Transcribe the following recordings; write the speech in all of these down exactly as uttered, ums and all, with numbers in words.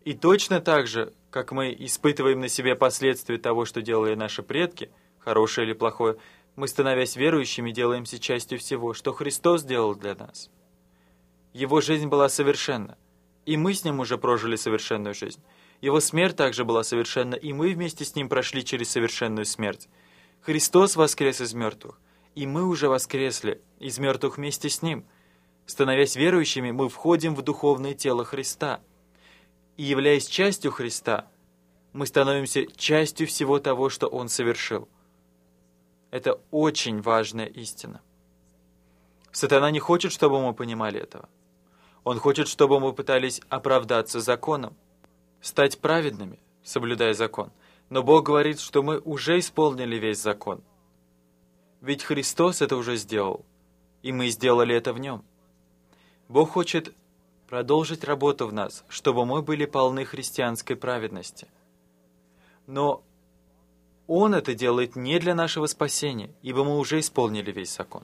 И точно так же, как мы испытываем на себе последствия того, что делали наши предки, хорошее или плохое, мы, становясь верующими, делаемся частью всего, что Христос сделал для нас. Его жизнь была совершенна, и мы с Ним уже прожили совершенную жизнь. Его смерть также была совершенна, и мы вместе с Ним прошли через совершенную смерть. Христос воскрес из мертвых, и мы уже воскресли из мертвых вместе с Ним. Становясь верующими, мы входим в духовное тело Христа. И являясь частью Христа, мы становимся частью всего того, что Он совершил. Это очень важная истина. Сатана не хочет, чтобы мы понимали этого. Он хочет, чтобы мы пытались оправдаться законом, стать праведными, соблюдая закон. Но Бог говорит, что мы уже исполнили весь закон. Ведь Христос это уже сделал, и мы сделали это в Нем. Бог хочет продолжить работу в нас, чтобы мы были полны христианской праведности. Но Он это делает не для нашего спасения, ибо мы уже исполнили весь закон.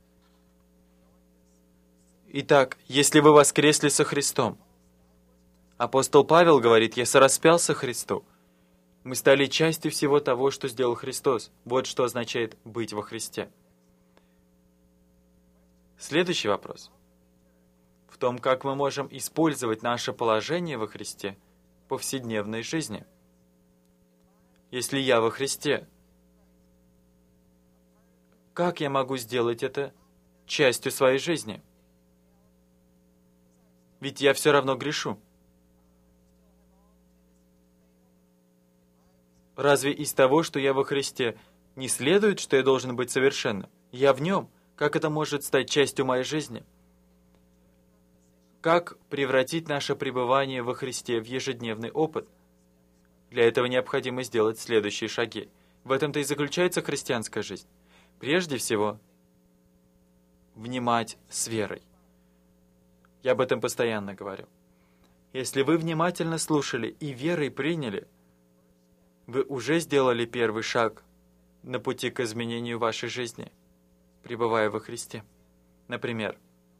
Итак, если вы воскресли со Христом, апостол Павел говорит: «Я сораспялся Христу». Мы стали частью всего того, что сделал Христос. Вот что означает быть во Христе. Следующий вопрос в том, как мы можем использовать наше положение во Христе в повседневной жизни. Если я во Христе, как я могу сделать это частью своей жизни? Ведь я все равно грешу. Разве из того, что я во Христе, не следует, что я должен быть совершенным? Я в Нем. Как это может стать частью моей жизни? Как превратить наше пребывание во Христе в ежедневный опыт? Для этого необходимо сделать следующие шаги. В этом-то и заключается христианская жизнь. Прежде всего, внимать с верой. Я об этом постоянно говорю. Если вы внимательно слушали и верой приняли, вы уже сделали первый шаг на пути к изменению вашей жизни, пребывая во Христе. Например,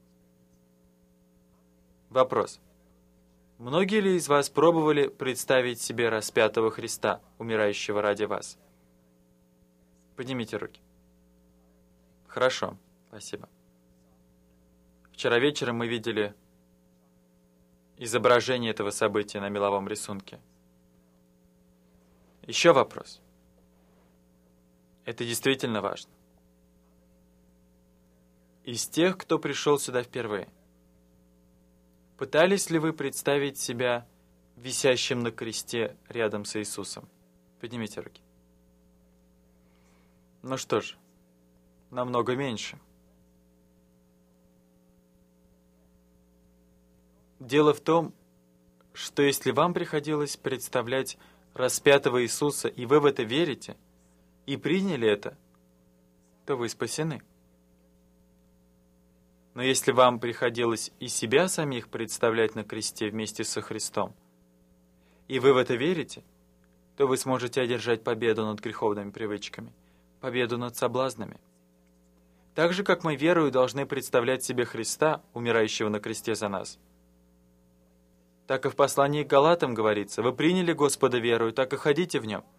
вопрос. Многие ли из вас пробовали представить себе распятого Христа, умирающего ради вас? Поднимите руки. Хорошо, спасибо. Вчера вечером мы видели изображение этого события на меловом рисунке. Еще вопрос. Это действительно важно. Из тех, кто пришел сюда впервые, пытались ли вы представить себя висящим на кресте рядом с Иисусом? Поднимите руки. Ну что ж, намного меньше. Дело в том, что если вам приходилось представлять распятого Иисуса, и вы в это верите, и приняли это, то вы спасены. Но если вам приходилось и себя самих представлять на кресте вместе со Христом, и вы в это верите, то вы сможете одержать победу над греховными привычками, победу над соблазнами. Так же, как мы верою должны представлять себе Христа, умирающего на кресте за нас, так и в послании к Галатам говорится: «Вы приняли Господа верою, так и ходите в Нем».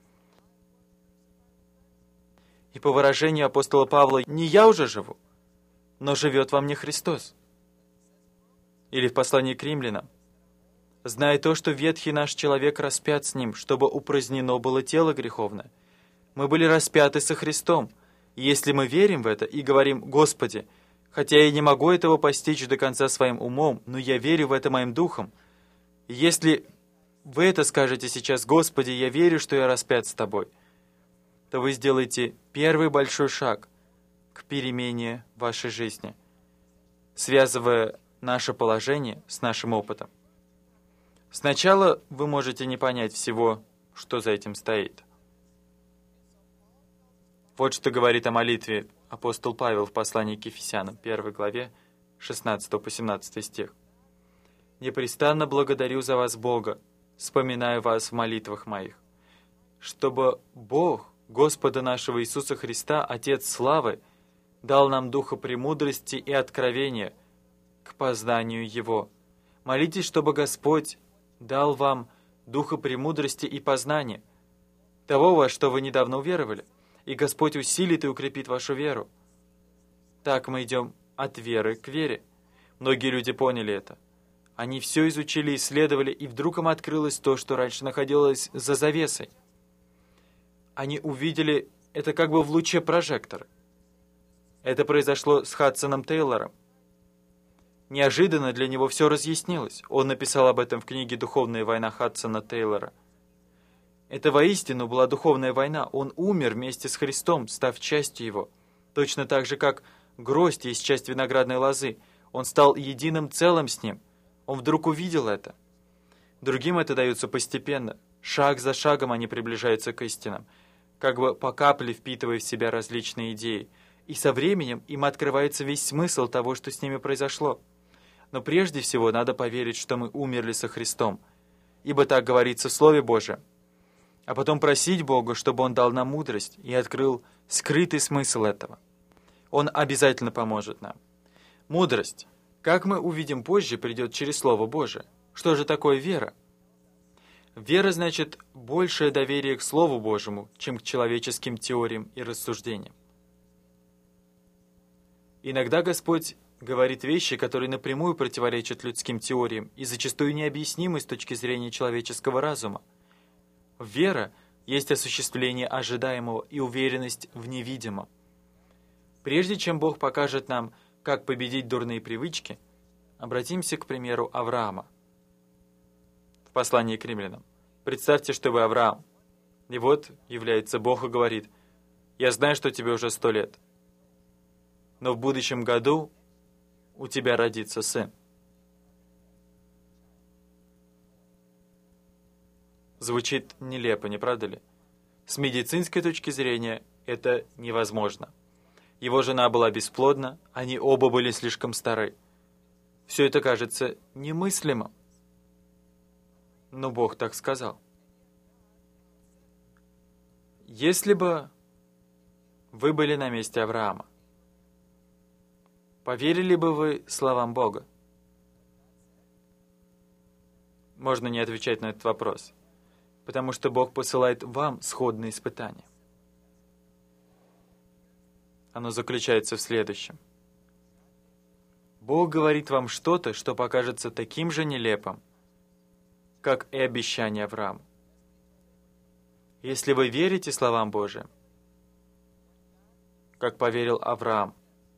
И по выражению апостола Павла: «Не я уже живу, но живет во мне Христос». Или в послании к Римлянам: «Зная то, что ветхий наш человек распят с Ним, чтобы упразднено было тело греховное, мы были распяты со Христом. И если мы верим в это и говорим: Господи, хотя я не могу этого постичь до конца своим умом, но я верю в это моим духом, и если вы это скажете сейчас: Господи, я верю, что я распят с Тобой, то вы сделаете первый большой шаг к перемене вашей жизни, связывая наше положение с нашим опытом. Сначала вы можете не понять всего, что за этим стоит. Вот что говорит о молитве апостол Павел в послании к Ефесянам, первой главе, шестнадцатый по семнадцатый стих. «Непрестанно благодарю за вас Бога, вспоминаю вас в молитвах моих, чтобы Бог, Господа нашего Иисуса Христа, Отец славы, дал нам духа премудрости и откровения к познанию Его. Молитесь, чтобы Господь дал вам духа премудрости и познания, того, во что вы недавно уверовали, и Господь усилит и укрепит вашу веру. Так мы идем от веры к вере. Многие люди поняли это. Они все изучили, исследовали, и вдруг им открылось то, что раньше находилось за завесой. Они увидели это как бы в луче прожектора. Это произошло с Хадсоном Тейлором. Неожиданно для него все разъяснилось. Он написал об этом в книге «Духовная война» Хадсона Тейлора. Это воистину была духовная война. Он умер вместе с Христом, став частью Его. Точно так же, как гроздь есть часть виноградной лозы. Он стал единым целым с Ним. Он вдруг увидел это. Другим это дается постепенно. Шаг за шагом они приближаются к истинам, как бы по капле впитывая в себя различные идеи. И со временем им открывается весь смысл того, что с ними произошло. Но прежде всего надо поверить, что мы умерли со Христом, ибо так говорится в Слове Божьем. А потом просить Бога, чтобы Он дал нам мудрость и открыл скрытый смысл этого. Он обязательно поможет нам. Мудрость, как мы увидим позже, придет через Слово Божие. Что же такое вера? Вера значит большее доверие к Слову Божьему, чем к человеческим теориям и рассуждениям. Иногда Господь говорит вещи, которые напрямую противоречат людским теориям и зачастую необъяснимы с точки зрения человеческого разума. Вера есть осуществление ожидаемого и уверенность в невидимом. Прежде чем Бог покажет нам, как победить дурные привычки, обратимся к примеру Авраама. В послании к римлянам. Представьте, что вы Авраам. И вот является Бог и говорит: «Я знаю, что тебе уже сто лет, но в будущем году у тебя родится сын». Звучит нелепо, не правда ли? С медицинской точки зрения это невозможно. Его жена была бесплодна, они оба были слишком стары. Все это кажется немыслимым. Но Бог так сказал. Если бы вы были на месте Авраама, поверили бы вы словам Бога? Можно не отвечать на этот вопрос, потому что Бог посылает вам сходные испытания. Оно заключается в следующем. Бог говорит вам что-то, что покажется таким же нелепым, как и обещание Аврааму. Если вы верите словам Божьим, как поверил Авраам,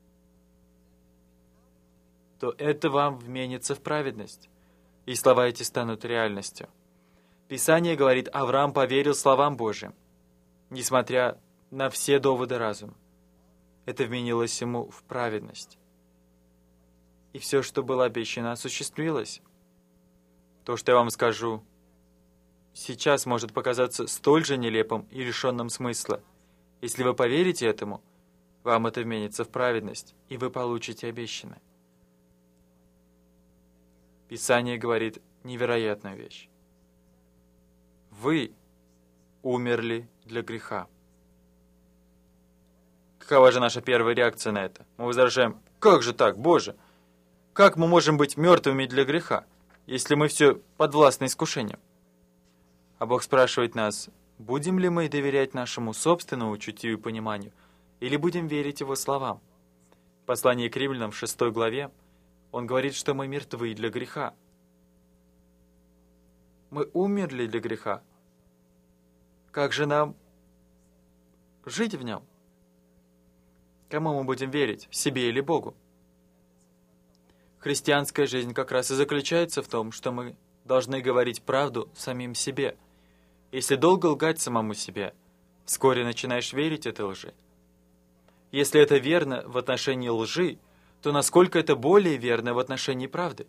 то это вам вменится в праведность, и слова эти станут реальностью. Писание говорит, Авраам поверил словам Божьим, несмотря на все доводы разума. Это вменилось ему в праведность. И все, что было обещано, осуществилось. То, что я вам скажу, сейчас может показаться столь же нелепым и лишенным смысла. Если вы поверите этому, вам это вменится в праведность, и вы получите обещанное. Писание говорит невероятную вещь. Вы умерли для греха. Какова же наша первая реакция на это? Мы возражаем: как же так, Боже? Как мы можем быть мертвыми для греха, если мы все подвластны искушениям? А Бог спрашивает нас, будем ли мы доверять нашему собственному чутью и пониманию, или будем верить Его словам? В послании к Римлянам в шестой главе Он говорит, что мы мертвы для греха. Мы умерли для греха. Как же нам жить в нем? Кому мы будем верить, себе или Богу? Христианская жизнь как раз и заключается в том, что мы должны говорить правду самим себе. Если долго лгать самому себе, вскоре начинаешь верить этой лжи. Если это верно в отношении лжи, то насколько это более верно в отношении правды?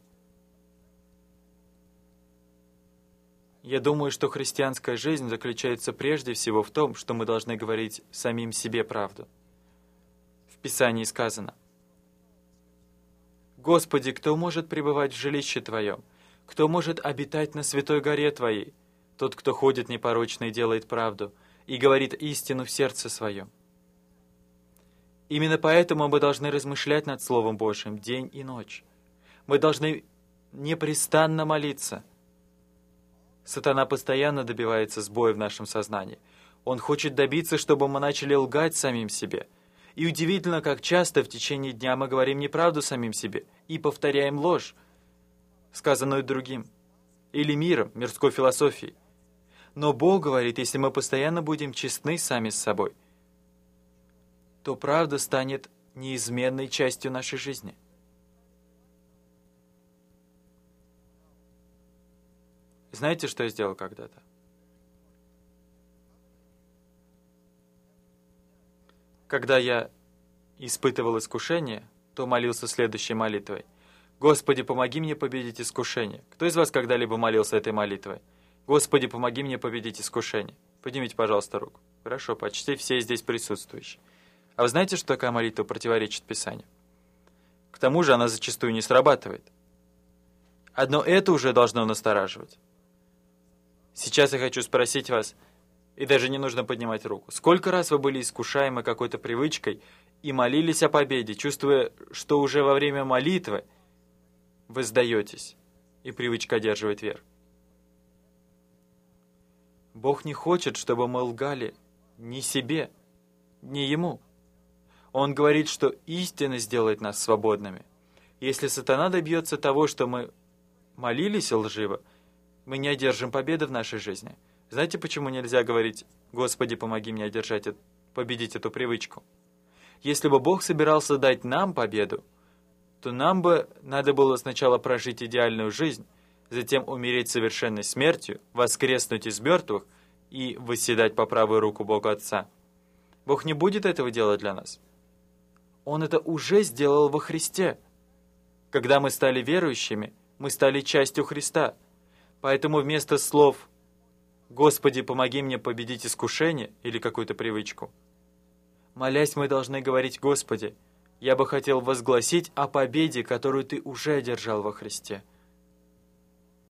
Я думаю, что христианская жизнь заключается прежде всего в том, что мы должны говорить самим себе правду. В Писании сказано: «Господи, кто может пребывать в жилище Твоем? Кто может обитать на святой горе Твоей? Тот, кто ходит непорочно и делает правду, и говорит истину в сердце своем». Именно поэтому мы должны размышлять над Словом Божьим день и ночь. Мы должны непрестанно молиться. Сатана постоянно добивается сбоя в нашем сознании. Он хочет добиться, чтобы мы начали лгать самим себе. И удивительно, как часто в течение дня мы говорим неправду самим себе и повторяем ложь, сказанную другим, или миром, мирской философией. Но Бог говорит, если мы постоянно будем честны сами с собой, то правда станет неизменной частью нашей жизни. Знаете, что я сделал когда-то? Когда я испытывал искушение, то молился следующей молитвой. «Господи, помоги мне победить искушение». Кто из вас когда-либо молился этой молитвой? «Господи, помоги мне победить искушение». Поднимите, пожалуйста, руку. Хорошо, почти все здесь присутствующие. А вы знаете, что такая молитва противоречит Писанию? К тому же она зачастую не срабатывает. Одно это уже должно настораживать. Сейчас я хочу спросить вас, и даже не нужно поднимать руку, сколько раз вы были искушаемы какой-то привычкой и молились о победе, чувствуя, что уже во время молитвы вы сдаетесь, и привычка одерживает верх? Бог не хочет, чтобы мы лгали ни себе, ни Ему. Он говорит, что истина сделает нас свободными. Если сатана добьется того, что мы молились лживо, мы не одержим победы в нашей жизни. Знаете, почему нельзя говорить «Господи, помоги мне одержать, победить эту привычку»? Если бы Бог собирался дать нам победу, то нам бы надо было сначала прожить идеальную жизнь, затем умереть совершенной смертью, воскреснуть из мертвых и восседать по правую руку Бога Отца. Бог не будет этого делать для нас. Он это уже сделал во Христе. Когда мы стали верующими, мы стали частью Христа. Поэтому вместо слов «Господи, помоги мне победить искушение» или какую-то привычку, молясь, мы должны говорить: «Господи, я бы хотел возгласить о победе, которую Ты уже одержал во Христе».